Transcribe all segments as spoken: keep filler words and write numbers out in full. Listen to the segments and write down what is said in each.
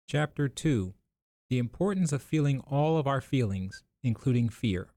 Chapter two. The importance of feeling all of our feelings, including fear.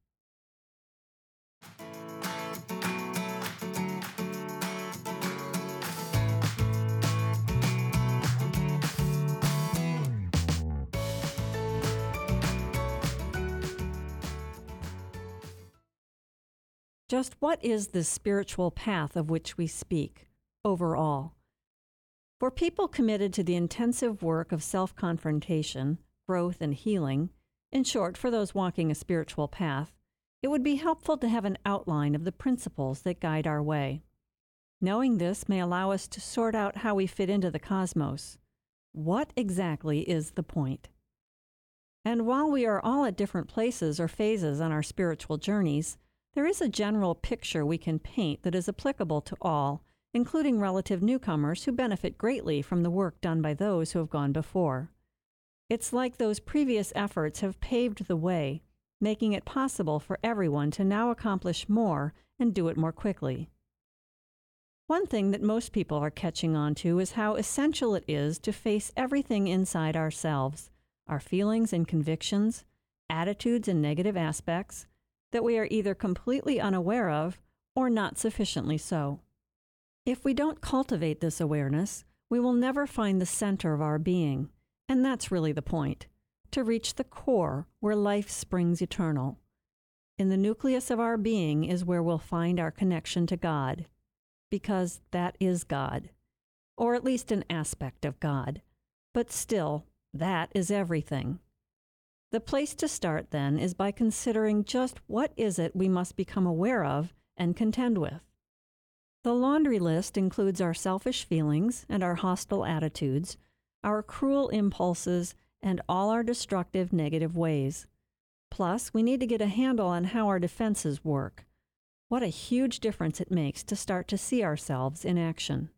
Just what is this spiritual path of which we speak, overall? For people committed to the intensive work of self-confrontation, growth, and healing, in short, for those walking a spiritual path, it would be helpful to have an outline of the principles that guide our way. Knowing this may allow us to sort out how we fit into the cosmos. What exactly is the point? And while we are all at different places or phases on our spiritual journeys, there is a general picture we can paint that is applicable to all, including relative newcomers who benefit greatly from the work done by those who have gone before. It's like those previous efforts have paved the way, making it possible for everyone to now accomplish more and do it more quickly. One thing that most people are catching on to is how essential it is to face everything inside ourselves, our feelings and convictions, attitudes and negative aspects, that we are either completely unaware of or not sufficiently so. If we don't cultivate this awareness, we will never find the center of our being, and that's really the point, to reach the core where life springs eternal. In the nucleus of our being is where we'll find our connection to God, because that is God, or at least an aspect of God, but still, that is everything. The place to start, then, is by considering just what is it we must become aware of and contend with. The laundry list includes our selfish feelings and our hostile attitudes, our cruel impulses, and all our destructive negative ways. Plus, we need to get a handle on how our defenses work. What a huge difference it makes to start to see ourselves in action.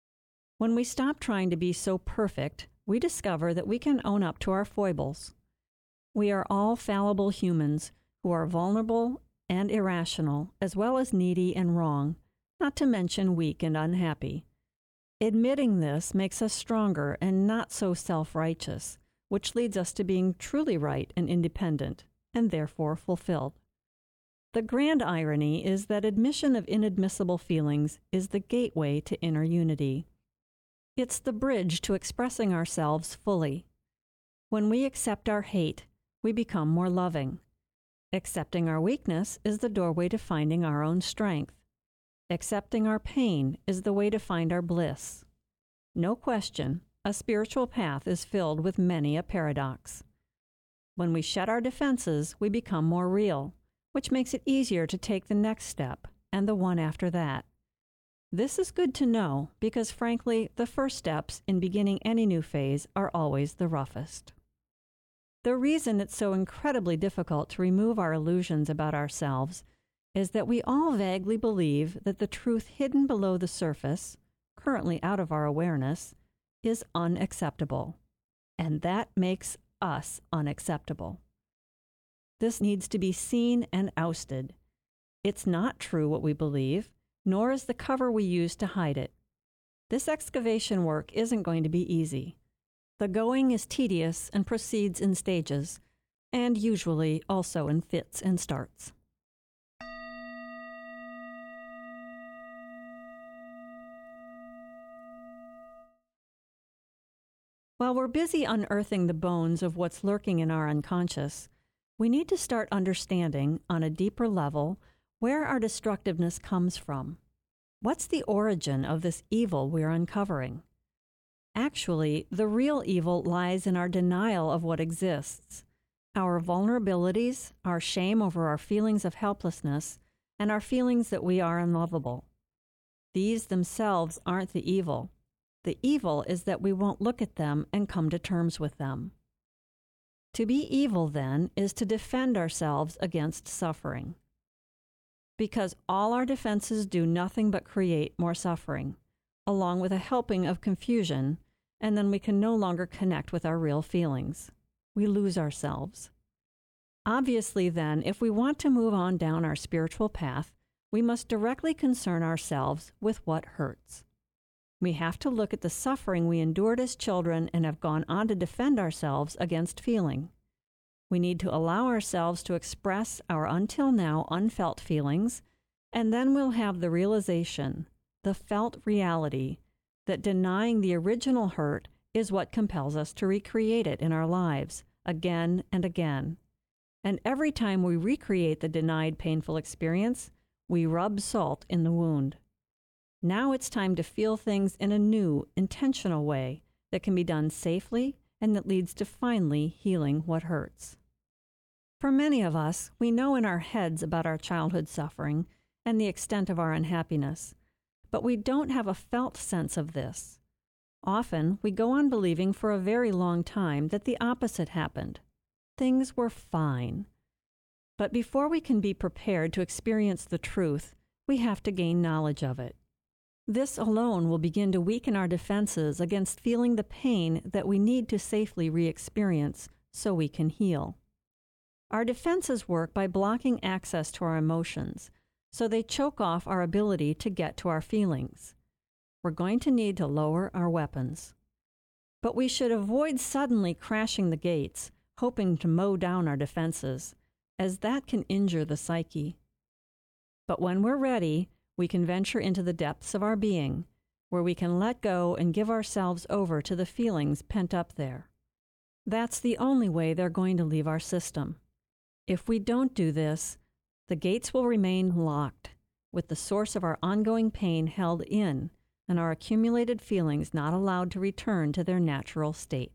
When we stop trying to be so perfect, we discover that we can own up to our foibles. We are all fallible humans who are vulnerable and irrational, as well as needy and wrong, not to mention weak and unhappy. Admitting this makes us stronger and not so self-righteous, which leads us to being truly right and independent, and therefore fulfilled. The grand irony is that admission of inadmissible feelings is the gateway to inner unity. It's the bridge to expressing ourselves fully. When we accept our hate, we become more loving. Accepting our weakness is the doorway to finding our own strength. Accepting our pain is the way to find our bliss. No question, a spiritual path is filled with many a paradox. When we shed our defenses, we become more real, which makes it easier to take the next step and the one after that. This is good to know because, frankly, the first steps in beginning any new phase are always the roughest. The reason it's so incredibly difficult to remove our illusions about ourselves is that we all vaguely believe that the truth hidden below the surface, currently out of our awareness, is unacceptable, and that makes us unacceptable. This needs to be seen and ousted. It's not true what we believe, nor is the cover we use to hide it. This excavation work isn't going to be easy. The going is tedious and proceeds in stages, and usually also in fits and starts. While we're busy unearthing the bones of what's lurking in our unconscious, we need to start understanding, on a deeper level, where our destructiveness comes from. What's the origin of this evil we're uncovering? Actually, the real evil lies in our denial of what exists, our vulnerabilities, our shame over our feelings of helplessness, and our feelings that we are unlovable. These themselves aren't the evil. The evil is that we won't look at them and come to terms with them. To be evil, then, is to defend ourselves against suffering. Because all our defenses do nothing but create more suffering, along with a helping of confusion, and then we can no longer connect with our real feelings. We lose ourselves. Obviously, then, if we want to move on down our spiritual path, we must directly concern ourselves with what hurts. We have to look at the suffering we endured as children and have gone on to defend ourselves against feeling. We need to allow ourselves to express our until now unfelt feelings, and then we'll have the realization, the felt reality, that denying the original hurt is what compels us to recreate it in our lives again and again. And every time we recreate the denied painful experience, we rub salt in the wound. Now it's time to feel things in a new, intentional way that can be done safely and that leads to finally healing what hurts. For many of us, we know in our heads about our childhood suffering and the extent of our unhappiness, but we don't have a felt sense of this. Often, we go on believing for a very long time that the opposite happened. Things were fine. But before we can be prepared to experience the truth, we have to gain knowledge of it. This alone will begin to weaken our defenses against feeling the pain that we need to safely re-experience so we can heal. Our defenses work by blocking access to our emotions, so they choke off our ability to get to our feelings. We're going to need to lower our weapons. But we should avoid suddenly crashing the gates, hoping to mow down our defenses, as that can injure the psyche. But when we're ready, we can venture into the depths of our being, where we can let go and give ourselves over to the feelings pent up there. That's the only way they're going to leave our system. If we don't do this, the gates will remain locked, with the source of our ongoing pain held in, and our accumulated feelings not allowed to return to their natural state.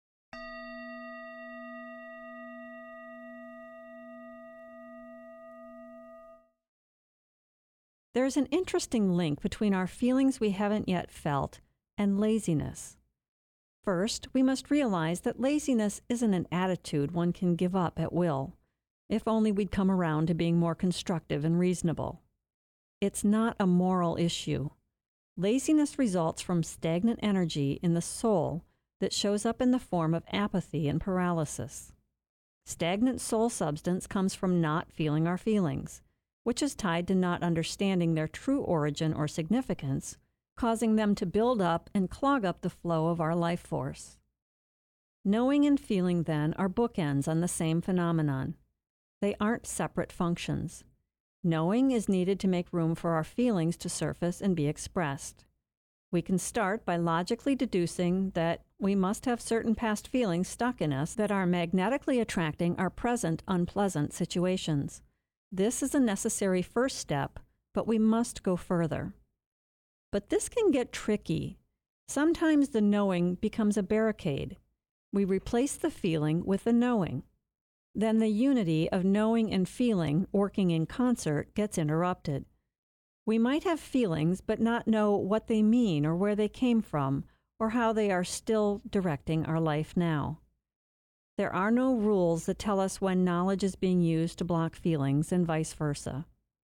There's an interesting link between our feelings we haven't yet felt and laziness. First, we must realize that laziness isn't an attitude one can give up at will, if only we'd come around to being more constructive and reasonable. It's not a moral issue. Laziness results from stagnant energy in the soul that shows up in the form of apathy and paralysis. Stagnant soul substance comes from not feeling our feelings, which is tied to not understanding their true origin or significance, causing them to build up and clog up the flow of our life force. Knowing and feeling, then, are bookends on the same phenomenon. They aren't separate functions. Knowing is needed to make room for our feelings to surface and be expressed. We can start by logically deducing that we must have certain past feelings stuck in us that are magnetically attracting our present unpleasant situations. This is a necessary first step, but we must go further. But this can get tricky. Sometimes the knowing becomes a barricade. We replace the feeling with the knowing. Then the unity of knowing and feeling working in concert gets interrupted. We might have feelings but not know what they mean or where they came from or how they are still directing our life now. There are no rules that tell us when knowledge is being used to block feelings and vice versa.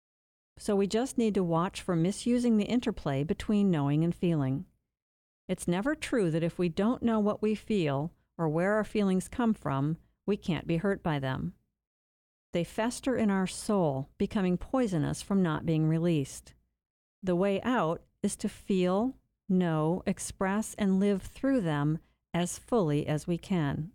So we just need to watch for misusing the interplay between knowing and feeling. It's never true that if we don't know what we feel or where our feelings come from, we can't be hurt by them. They fester in our soul, becoming poisonous from not being released. The way out is to feel, know, express, and live through them as fully as we can.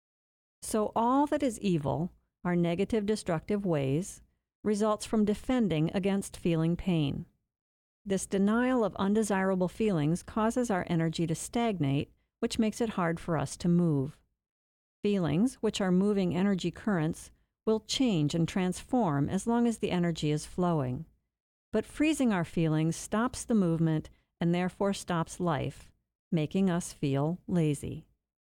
So all that is evil, our negative destructive ways, results from defending against feeling pain. This denial of undesirable feelings causes our energy to stagnate, which makes it hard for us to move. Feelings, which are moving energy currents, will change and transform as long as the energy is flowing. But freezing our feelings stops the movement and therefore stops life, making us feel lazy.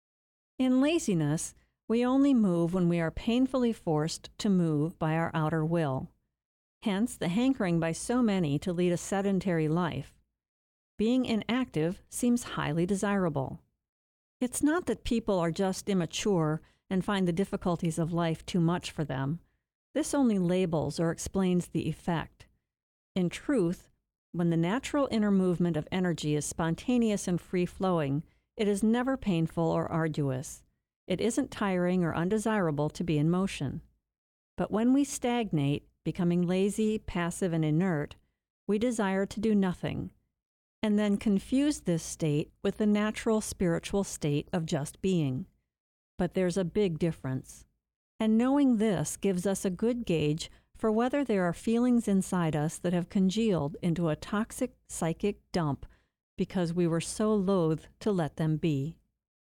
In laziness, we only move when we are painfully forced to move by our outer will. Hence the hankering by so many to lead a sedentary life. Being inactive seems highly desirable. It's not that people are just immature and find the difficulties of life too much for them. This only labels or explains the effect. In truth, when the natural inner movement of energy is spontaneous and free-flowing, it is never painful or arduous. It isn't tiring or undesirable to be in motion. But when we stagnate, becoming lazy, passive, and inert, we desire to do nothing. and then confuse this state with the natural spiritual state of just being. But there's a big difference. And knowing this gives us a good gauge for whether there are feelings inside us that have congealed into a toxic psychic dump because we were so loath to let them be.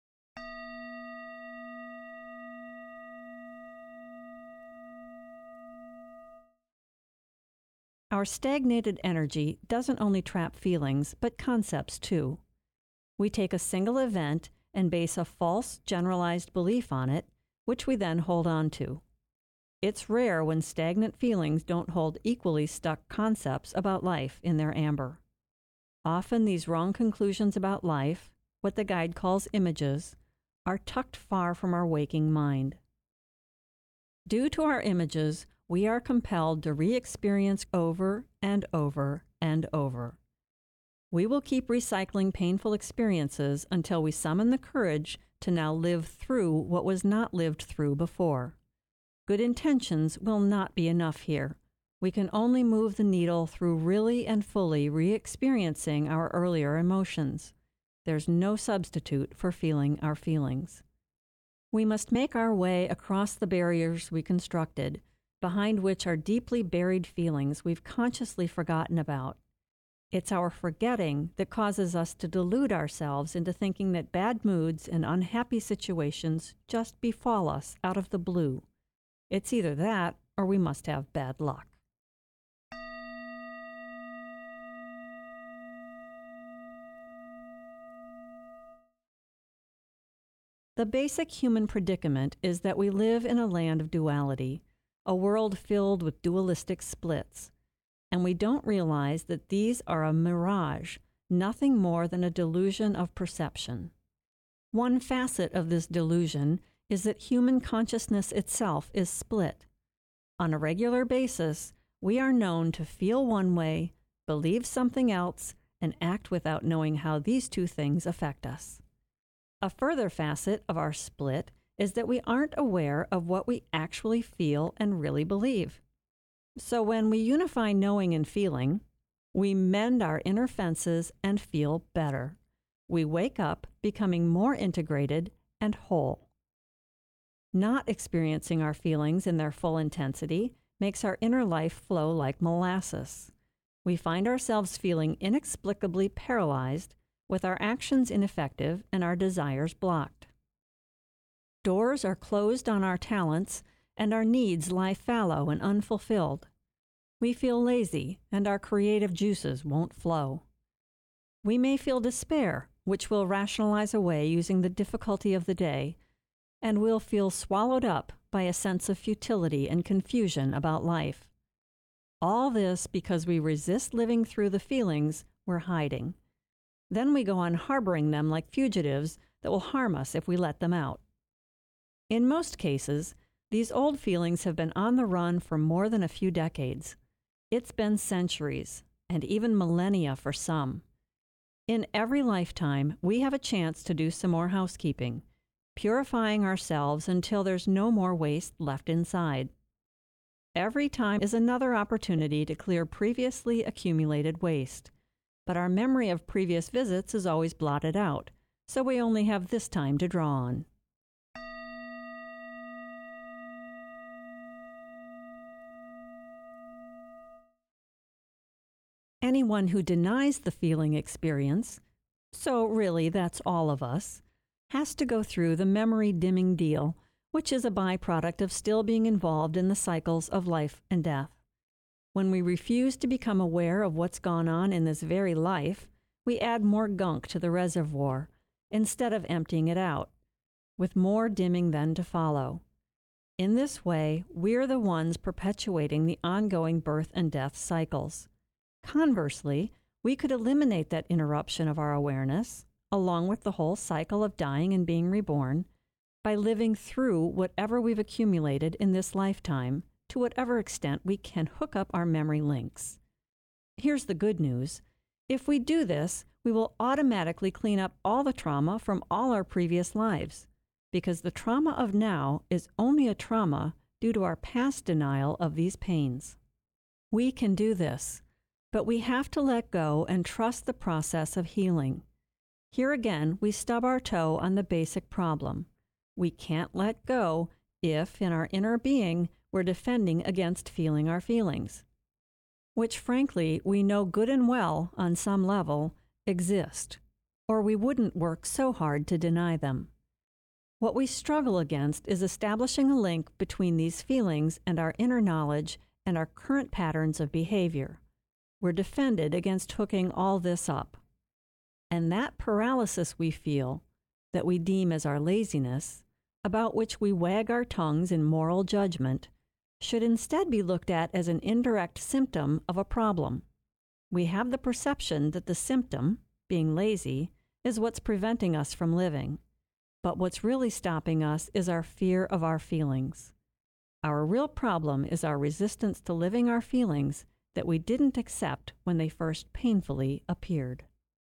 Our stagnated energy doesn't only trap feelings, but concepts too. We take a single event and base a false, generalized belief on it, which we then hold on to. It's rare when stagnant feelings don't hold equally stuck concepts about life in their amber. Often these wrong conclusions about life, what the guide calls images, are tucked far from our waking mind. Due to our images, we are compelled to re-experience over and over and over. We will keep recycling painful experiences until we summon the courage to now live through what was not lived through before. Good intentions will not be enough here. We can only move the needle through really and fully re-experiencing our earlier emotions. There's no substitute for feeling our feelings. We must make our way across the barriers we constructed, behind which are deeply buried feelings we've consciously forgotten about. It's our forgetting that causes us to delude ourselves into thinking that bad moods and unhappy situations just befall us out of the blue. It's either that or we must have bad luck. The basic human predicament is that we live in a land of duality, a world filled with dualistic splits, and we don't realize that these are a mirage, nothing more than a delusion of perception. One facet of this delusion is that human consciousness itself is split. On a regular basis, we are known to feel one way, believe something else, and act without knowing how these two things affect us. A further facet of our split is that we aren't aware of what we actually feel and really believe. So when we unify knowing and feeling, we mend our inner fences and feel better. We wake up becoming more integrated and whole. Not experiencing our feelings in their full intensity makes our inner life flow like molasses. We find ourselves feeling inexplicably paralyzed, with our actions ineffective and our desires blocked. Doors are closed on our talents, and our needs lie fallow and unfulfilled. We feel lazy, and our creative juices won't flow. We may feel despair, which we'll rationalize away using the difficulty of the day, and we'll feel swallowed up by a sense of futility and confusion about life. All this because we resist living through the feelings we're hiding. Then we go on harboring them like fugitives that will harm us if we let them out. In most cases, these old feelings have been on the run for more than a few decades. It's been centuries, and even millennia for some. In every lifetime, we have a chance to do some more housekeeping, purifying ourselves until there's no more waste left inside. Every time is another opportunity to clear previously accumulated waste. But our memory of previous visits is always blotted out, so we only have this time to draw on. Anyone who denies the feeling experience, so really that's all of us, has to go through the memory dimming deal, which is a byproduct of still being involved in the cycles of life and death. When we refuse to become aware of what's gone on in this very life, we add more gunk to the reservoir instead of emptying it out, with more dimming then to follow. In this way, we're the ones perpetuating the ongoing birth and death cycles. Conversely, we could eliminate that interruption of our awareness, along with the whole cycle of dying and being reborn, by living through whatever we've accumulated in this lifetime, to whatever extent we can hook up our memory links. Here's the good news. If we do this, we will automatically clean up all the trauma from all our previous lives, because the trauma of now is only a trauma due to our past denial of these pains. We can do this. But we have to let go and trust the process of healing. Here again, we stub our toe on the basic problem. We can't let go if, in our inner being, we're defending against feeling our feelings, which frankly we know good and well, on some level, exist, or we wouldn't work so hard to deny them. What we struggle against is establishing a link between these feelings and our inner knowledge and our current patterns of behavior. We're defended against hooking all this up. And that paralysis we feel, that we deem as our laziness, about which we wag our tongues in moral judgment, should instead be looked at as an indirect symptom of a problem. We have the perception that the symptom, being lazy, is what's preventing us from living. But what's really stopping us is our fear of our feelings. Our real problem is our resistance to living our feelings that we didn't accept when they first painfully appeared.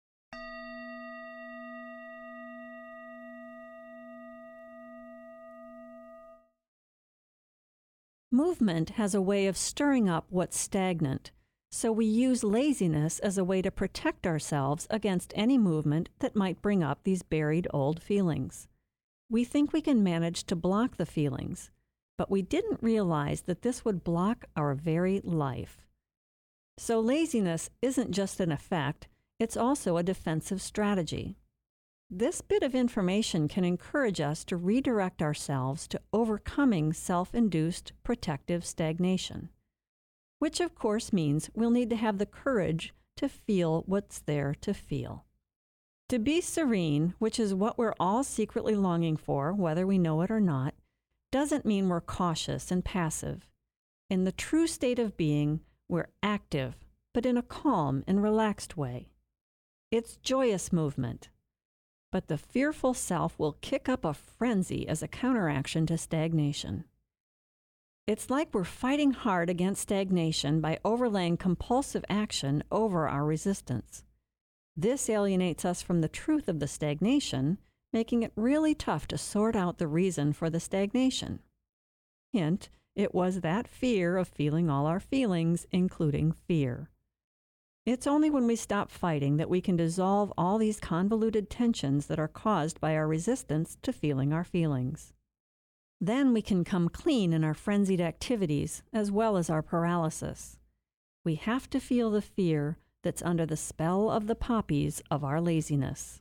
Movement has a way of stirring up what's stagnant, so we use laziness as a way to protect ourselves against any movement that might bring up these buried old feelings. We think we can manage to block the feelings, but we didn't realize that this would block our very life. So laziness isn't just an effect, it's also a defensive strategy. This bit of information can encourage us to redirect ourselves to overcoming self-induced protective stagnation, which of course means we'll need to have the courage to feel what's there to feel. To be serene, which is what we're all secretly longing for, whether we know it or not, doesn't mean we're cautious and passive. In the true state of being, we're active, but in a calm and relaxed way. It's joyous movement. But the fearful self will kick up a frenzy as a counteraction to stagnation. It's like we're fighting hard against stagnation by overlaying compulsive action over our resistance. This alienates us from the truth of the stagnation, making it really tough to sort out the reason for the stagnation. Hint, it was that fear of feeling all our feelings, including fear. It's only when we stop fighting that we can dissolve all these convoluted tensions that are caused by our resistance to feeling our feelings. Then we can come clean in our frenzied activities as well as our paralysis. We have to feel the fear that's under the spell of the poppies of our laziness.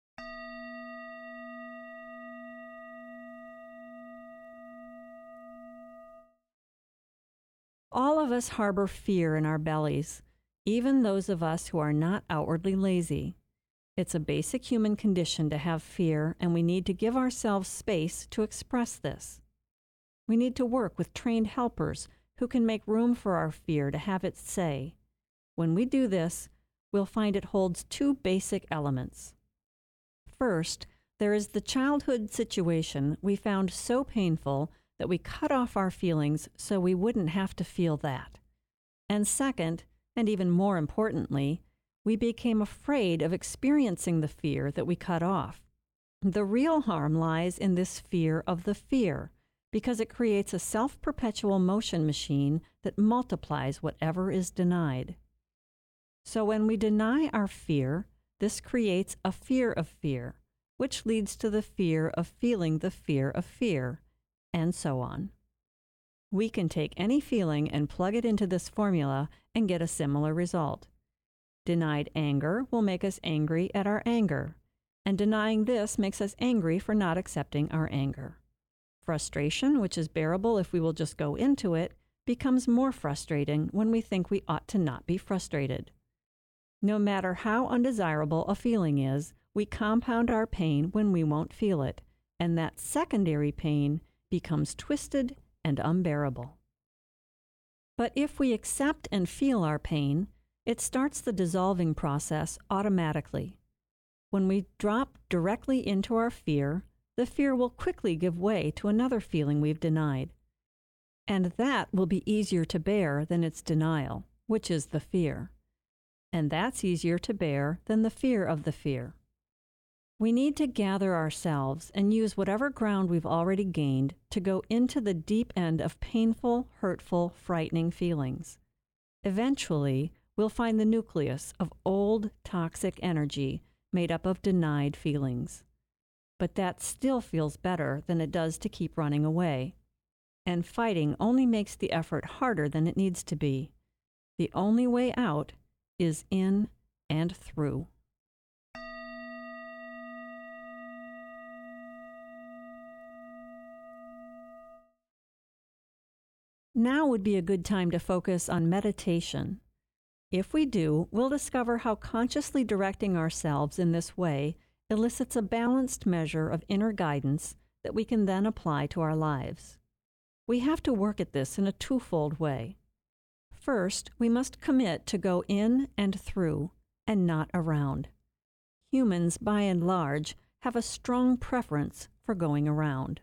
All of us harbor fear in our bellies, even those of us who are not outwardly lazy. It's a basic human condition to have fear, and we need to give ourselves space to express this. We need to work with trained helpers who can make room for our fear to have its say. When we do this, we'll find it holds two basic elements. First, there is the childhood situation we found so painful that we cut off our feelings so we wouldn't have to feel that. And second, and even more importantly, we became afraid of experiencing the fear that we cut off. The real harm lies in this fear of the fear, because it creates a self-perpetual motion machine that multiplies whatever is denied. So when we deny our fear, this creates a fear of fear, which leads to the fear of feeling the fear of fear, and so on. We can take any feeling and plug it into this formula and get a similar result. Denied anger will make us angry at our anger, and denying this makes us angry for not accepting our anger. Frustration, which is bearable if we will just go into it, becomes more frustrating when we think we ought to not be frustrated. No matter how undesirable a feeling is, we compound our pain when we won't feel it, and that secondary pain becomes twisted and unbearable. But if we accept and feel our pain, it starts the dissolving process automatically. When we drop directly into our fear, the fear will quickly give way to another feeling we've denied. And that will be easier to bear than its denial, which is the fear. And that's easier to bear than the fear of the fear. We need to gather ourselves and use whatever ground we've already gained to go into the deep end of painful, hurtful, frightening feelings. Eventually, we'll find the nucleus of old toxic energy made up of denied feelings. But that still feels better than it does to keep running away. And fighting only makes the effort harder than it needs to be. The only way out is in and through. Now would be a good time to focus on meditation. If we do, we'll discover how consciously directing ourselves in this way elicits a balanced measure of inner guidance that we can then apply to our lives. We have to work at this in a twofold way. First, we must commit to go in and through, and not around. Humans, by and large, have a strong preference for going around.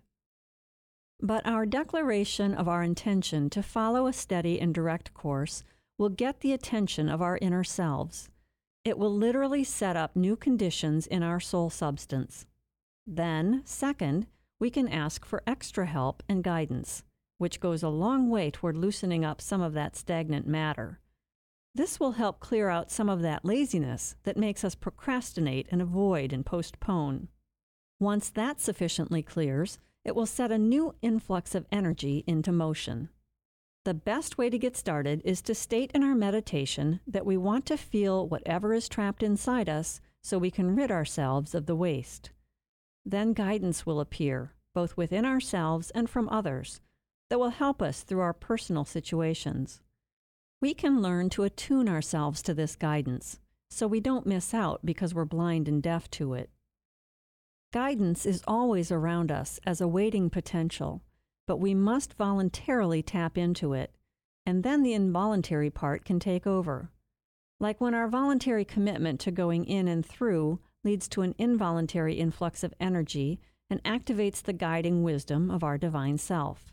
But our declaration of our intention to follow a steady and direct course will get the attention of our inner selves. It will literally set up new conditions in our soul substance. Then, second, we can ask for extra help and guidance, which goes a long way toward loosening up some of that stagnant matter. This will help clear out some of that laziness that makes us procrastinate and avoid and postpone. Once that sufficiently clears, it will set a new influx of energy into motion. The best way to get started is to state in our meditation that we want to feel whatever is trapped inside us so we can rid ourselves of the waste. Then guidance will appear, both within ourselves and from others, that will help us through our personal situations. We can learn to attune ourselves to this guidance so we don't miss out because we're blind and deaf to it. Guidance is always around us as a waiting potential, but we must voluntarily tap into it, and then the involuntary part can take over. Like when our voluntary commitment to going in and through leads to an involuntary influx of energy and activates the guiding wisdom of our divine self.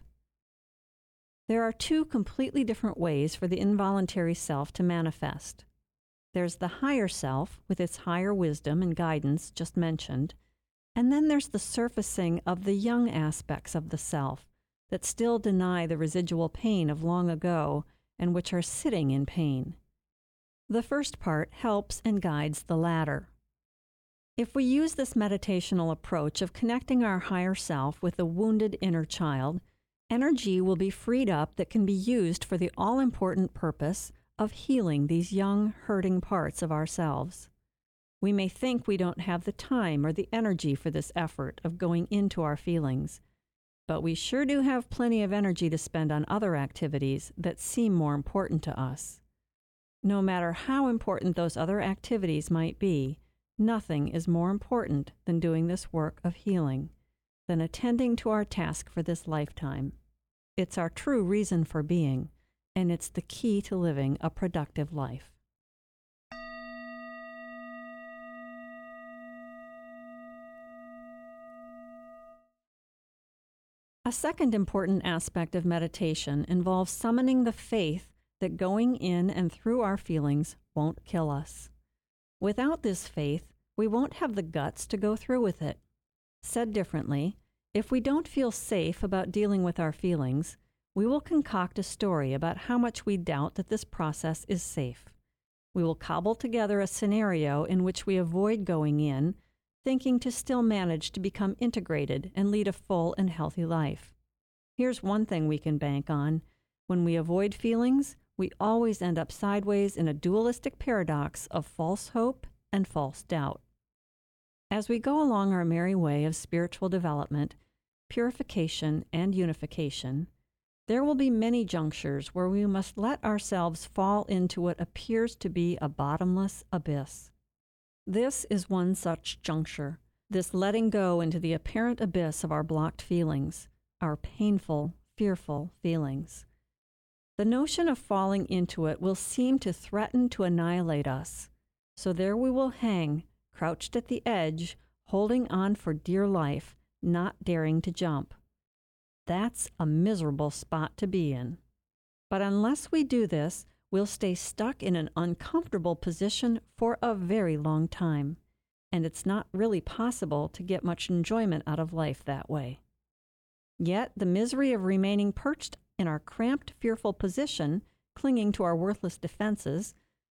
There are two completely different ways for the involuntary self to manifest. There's the higher self with its higher wisdom and guidance just mentioned, and then there's the surfacing of the young aspects of the self that still deny the residual pain of long ago and which are sitting in pain. The first part helps and guides the latter. If we use this meditational approach of connecting our higher self with the wounded inner child, energy will be freed up that can be used for the all-important purpose of healing these young, hurting parts of ourselves. We may think we don't have the time or the energy for this effort of going into our feelings, but we sure do have plenty of energy to spend on other activities that seem more important to us. No matter how important those other activities might be, nothing is more important than doing this work of healing, than attending to our task for this lifetime. It's our true reason for being, and it's the key to living a productive life. A second important aspect of meditation involves summoning the faith that going in and through our feelings won't kill us. Without this faith, we won't have the guts to go through with it. Said differently, if we don't feel safe about dealing with our feelings, we will concoct a story about how much we doubt that this process is safe. We will cobble together a scenario in which we avoid going in, thinking to still manage to become integrated and lead a full and healthy life. Here's one thing we can bank on. When we avoid feelings, we always end up sideways in a dualistic paradox of false hope and false doubt. As we go along our merry way of spiritual development, purification, and unification, there will be many junctures where we must let ourselves fall into what appears to be a bottomless abyss. This is one such juncture, this letting go into the apparent abyss of our blocked feelings, our painful, fearful feelings. The notion of falling into it will seem to threaten to annihilate us, so there we will hang, crouched at the edge, holding on for dear life, not daring to jump. That's a miserable spot to be in. But unless we do this, we'll stay stuck in an uncomfortable position for a very long time, and it's not really possible to get much enjoyment out of life that way. Yet the misery of remaining perched in our cramped, fearful position, clinging to our worthless defenses,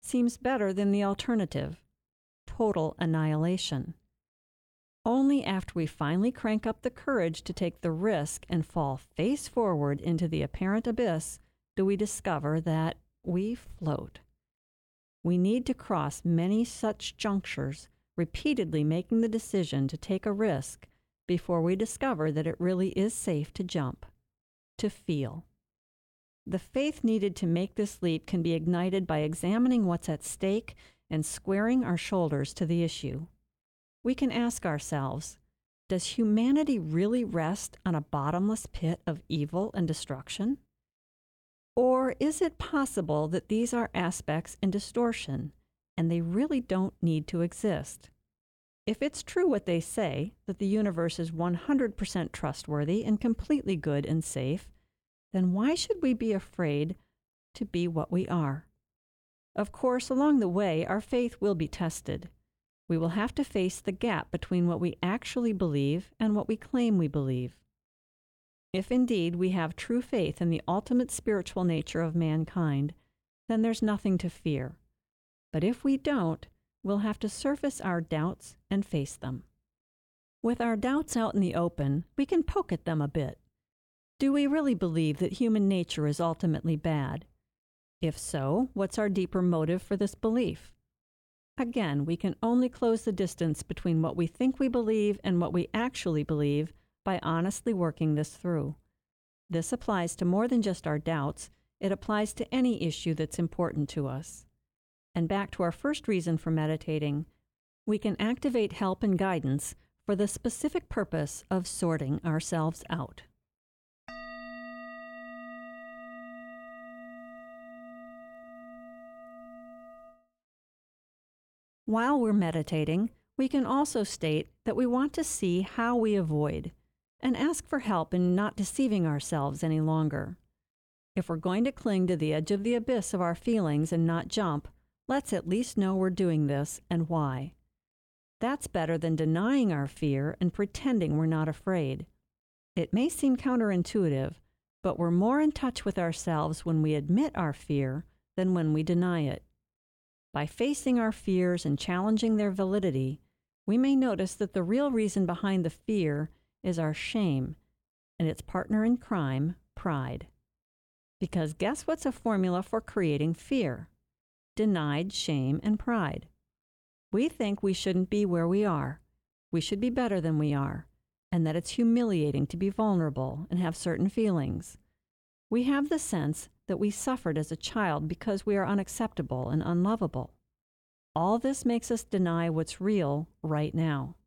seems better than the alternative, total annihilation. Only after we finally crank up the courage to take the risk and fall face forward into the apparent abyss do we discover that we float. We need to cross many such junctures, repeatedly making the decision to take a risk before we discover that it really is safe to jump, to feel. The faith needed to make this leap can be ignited by examining what's at stake and squaring our shoulders to the issue. We can ask ourselves, does humanity really rest on a bottomless pit of evil and destruction? Or is it possible that these are aspects in distortion, and they really don't need to exist? If it's true what they say, that the universe is one hundred percent trustworthy and completely good and safe, then why should we be afraid to be what we are? Of course, along the way, our faith will be tested. We will have to face the gap between what we actually believe and what we claim we believe. If indeed we have true faith in the ultimate spiritual nature of mankind, then there's nothing to fear. But if we don't, we'll have to surface our doubts and face them. With our doubts out in the open, we can poke at them a bit. Do we really believe that human nature is ultimately bad? If so, what's our deeper motive for this belief? Again, we can only close the distance between what we think we believe and what we actually believe by honestly working this through. This applies to more than just our doubts. It applies to any issue that's important to us. And back to our first reason for meditating, we can activate help and guidance for the specific purpose of sorting ourselves out. While we're meditating, we can also state that we want to see how we avoid and ask for help in not deceiving ourselves any longer. If we're going to cling to the edge of the abyss of our feelings and not jump, let's at least know we're doing this and why. That's better than denying our fear and pretending we're not afraid. It may seem counterintuitive, but we're more in touch with ourselves when we admit our fear than when we deny it. By facing our fears and challenging their validity, we may notice that the real reason behind the fear is our shame and its partner in crime, pride. Because guess what's a formula for creating fear? Denied shame and pride. We think we shouldn't be where we are. We should be better than we are, and that it's humiliating to be vulnerable and have certain feelings. We have the sense that we suffered as a child because we are unacceptable and unlovable. All this makes us deny what's real right now.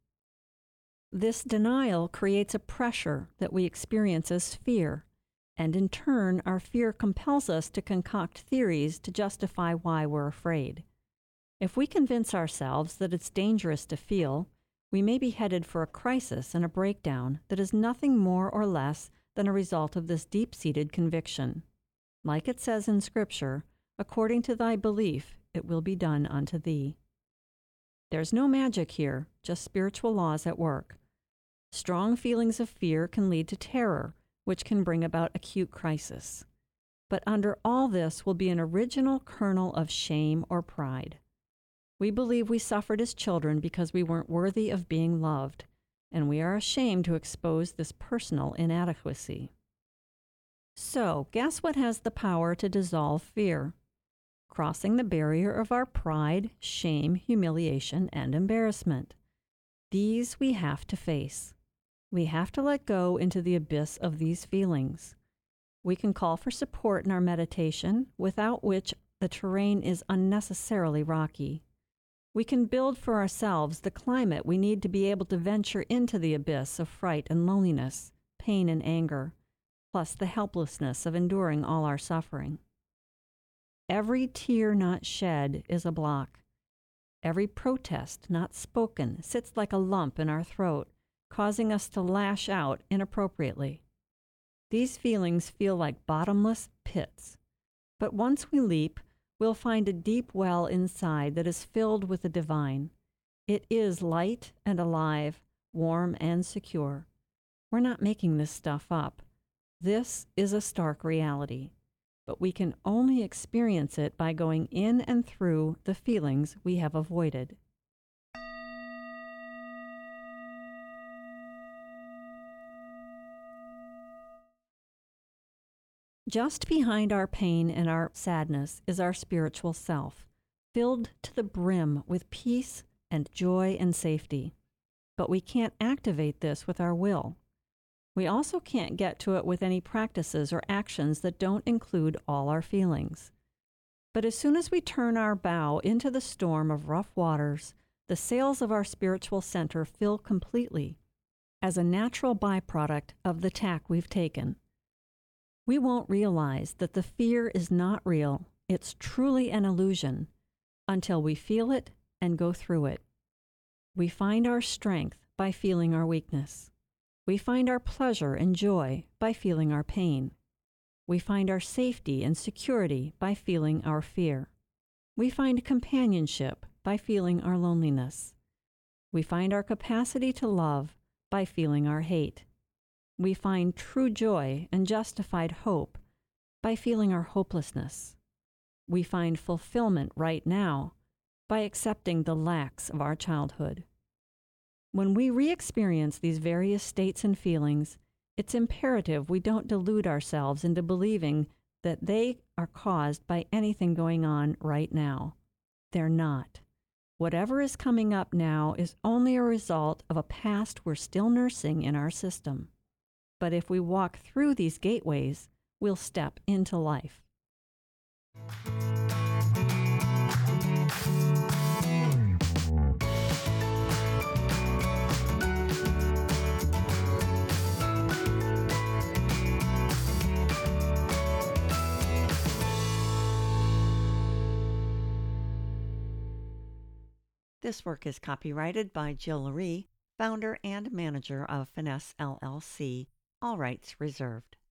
This denial creates a pressure that we experience as fear, and in turn, our fear compels us to concoct theories to justify why we're afraid. If we convince ourselves that it's dangerous to feel, we may be headed for a crisis and a breakdown that is nothing more or less than a result of this deep-seated conviction. Like it says in Scripture, according to thy belief, it will be done unto thee. There's no magic here, just spiritual laws at work. Strong feelings of fear can lead to terror, which can bring about acute crisis. But under all this will be an original kernel of shame or pride. We believe we suffered as children because we weren't worthy of being loved, and we are ashamed to expose this personal inadequacy. So, guess what has the power to dissolve fear? Crossing the barrier of our pride, shame, humiliation, and embarrassment. These we have to face. We have to let go into the abyss of these feelings. We can call for support in our meditation, without which the terrain is unnecessarily rocky. We can build for ourselves the climate we need to be able to venture into the abyss of fright and loneliness, pain and anger, plus the helplessness of enduring all our suffering. Every tear not shed is a block. Every protest not spoken sits like a lump in our throat, causing us to lash out inappropriately. These feelings feel like bottomless pits, but once we leap, we'll find a deep well inside that is filled with the divine. It is light and alive, warm and secure. We're not making this stuff up. This is a stark reality. but we can only experience it by going in and through the feelings we have avoided. Just behind our pain and our sadness is our spiritual self, filled to the brim with peace and joy and safety. But we can't activate this with our will. We also can't get to it with any practices or actions that don't include all our feelings. But as soon as we turn our bow into the storm of rough waters, the sails of our spiritual center fill completely as a natural byproduct of the tack we've taken. We won't realize that the fear is not real, it's truly an illusion, until we feel it and go through it. We find our strength by feeling our weakness. We find our pleasure and joy by feeling our pain. We find our safety and security by feeling our fear. We find companionship by feeling our loneliness. We find our capacity to love by feeling our hate. We find true joy and justified hope by feeling our hopelessness. We find fulfillment right now by accepting the lacks of our childhood. When we re-experience these various states and feelings, it's imperative we don't delude ourselves into believing that they are caused by anything going on right now. They're not. Whatever is coming up now is only a result of a past we're still nursing in our system. But if we walk through these gateways, we'll step into life. This work is copyrighted by Jill Laree, founder and manager of Finesse L L C, all rights reserved.